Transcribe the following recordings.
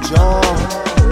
جان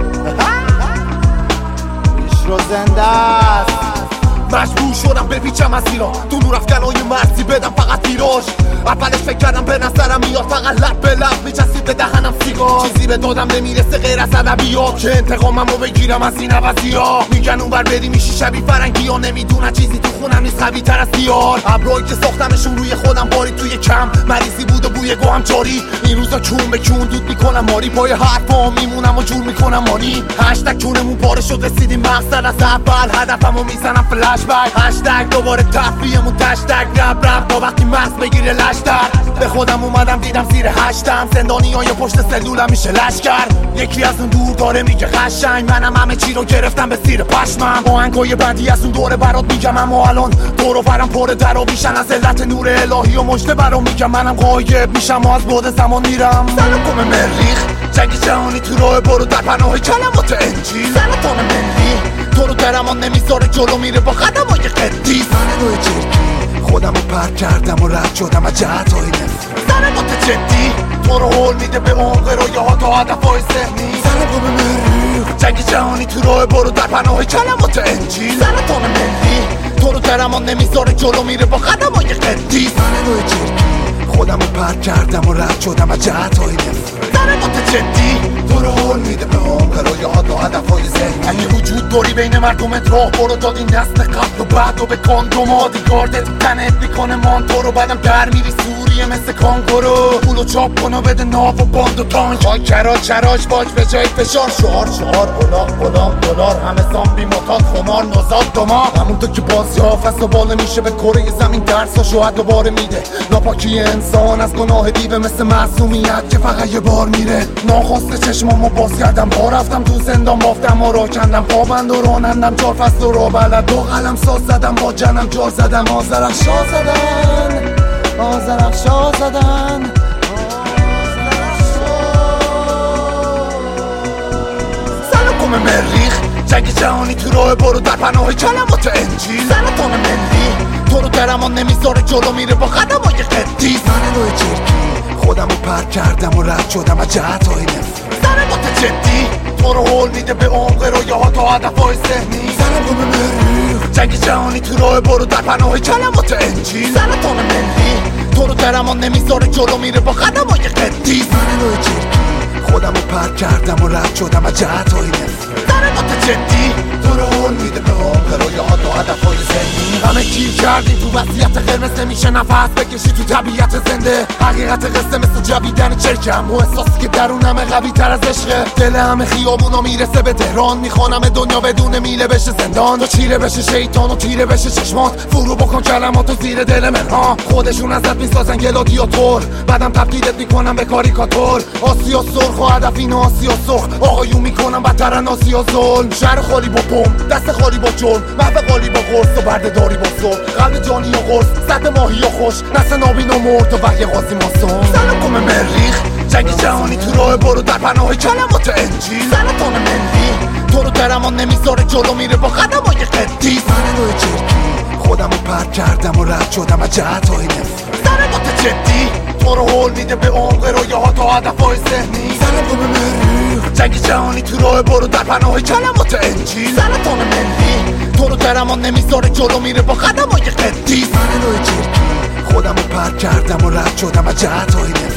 رو زنده است. مجبور شدم بپیچم از ایران تو نور افکنای مرزی بدم فقط ویراژ. اولش فکر کردم به نظرم میاد فقط لب به لب میچسید به دهنم سیگار. چیزی به دادم نمیرسه غیر از ادبیات که انتقاممو بگیرم از این عوضی‌ها. میگن اونور بری میشی شبیه فرنگی ها، نمیدونن چیزی تو خونم نیست قوی تر از دیار. ابرایی که ساختمشون روی خودم باری توی کم مریضی بود و بوی گوهم جاری. این روزا کون به کون دود میکنم ماری پای حرفا میمونم و جور میکنم مانی. هشتگ کونمون پاره شد رسیدیم مقصد از اول هدفمو میزنم فلش بک. هشتگ دوباره تفریحمون تشتگ رب رب تا وقتی مغز بگیره لشتر. به خودم اومدم دیدم زیر هشتم زندانی های پشت سلولم میشه لشکر. یکی از اون دور داره میگه قشنگ منم همه چی رو گرفتم به زیر پشمم. آهنگای بعدی از اون دوره برات میگم اما الان دور و برم پر در و بیشن از علت نور الهی و مجده برام میگم منم غایب میشم و از بعد زمان میرم. سلام مریخ جنگ جهانی تو راه برو در پناه کلمات انجیل. سرطان ملی تو رو درمان نمیذاره جلو میره با خدمای قدیس. من روی جرکی خودم رو پرک کردم و رد شدم از جهتهای نفت. ضربات جدی تو رو حول میده به عمق رویاها تا هدفهای ذهنی. سلام مریخ جنگ جهانی تو راه برو در پناه کلمات انجیل. سرطان ملی تو رو درمان نمیذاره جلو میره با خدمای قدیس. من روی جرکی خودم رو پرک کردم و رد شدم از جهتهای نفت. ضربات جدی تو رو حول میده به عمق رویاها تا هدفهای ذهنی. اگه وجود داری بین مردمت راه برو داد این نسل قبل و بعد و به کاندوم دیگاردت تنت میکنه مانتو رو. بعدم در میری سوریه مثل کانگورو. پولو چاپ کن و بده ناف و باند و تانک. های کراج باج به جای فشار. شعار غلام دلار همه زامبی متاد خمار نوزاد دما. همونطور که بازی حافظ و باله میشه به کره زمین درساشو حد دوباره میده. ناپاکی انسان از گناه دیوه مثل معصومیت که فقط یه بار میره. ناخواسته چشمامو باز کردم با رفتم تو زندان بافتم و را کندم پابند و رانندم 4 فصل و را بلد 2 قلم ساز زدم با جنم جار زدم. آذرخشا زدن سلام مریخ جنگ جهانی تو راه برو در پناه کلمات انجیل. سرطان ملی تو رو درمان نمیذاره جلو میره با خدمای قدیس. من روی جرکی خودم رو پرک کردم و رد شدم از جهتهای نفت. ضربات جدی تو رو حول میده به عمق رویاها تا هدفهای ذهنی. سلام مریخ جنگ جهانی تو راه برو در پناه کلمات انجیل. سرطان ملی تو رو درمان نمیذاره جلو میره با خدمای قدیس. من روی جرکی خودم رو پرک کردم و رد شدم از جهتهای نفت. ضربات جدی تو رو حول میده به عمق رویاها تا هدفهای ذهنی. همه گیر کردیم تو وضعیت قرمز نمیشه نفس بکشی تو طبیعت زنده. حقیقت قصه مثل جویدن چرکم و احساسی که درونمه قوی تر از عشقه. دل همه خیابونا میرسه به تهران میخوانم دنیا بدون میله بشه زندان. تو چیره بشه شیطان و تیره بشه چشمات فرو بکن کلماتو زیر دل من ها. خودشون ازت میسازن گلادیاتور بعدم تبدیلت میکنم به کاریکاتور. آسیا سرخ و هدف این آسیا سرخ آقایون میکنم بدترن آسیا ظلم. شهر خالی با بم دست خالی با جرم محو قالی با قرص و بردهداری با صبح. قلب جانی و قرص سطح ماهی و خوش نسل نابین و مرد و وحی قاضی ماسون. سلام مریخ جنگ جهانی تو راه برو در پناه کلمات انجیل. سرطان ملی تو رو درمان نمیذاره جلو میره با خدمای قدیس. من روی جرکی خودم رو پرک کردم و رد شدم از جهتهای نفت. ضربات جدی تو رو حول میده به عمق رویاها تا هدفهای ذهنی. سلام مریخ جنگ جهانی تو راه برو در پناه کلمات انجیل. سرطان ملی تو رو درمان نمیذاره جلو میره با خدمای قدیس. من روی جرکی خودم رو پرک کردم و رد شدم از جهتهای نفت.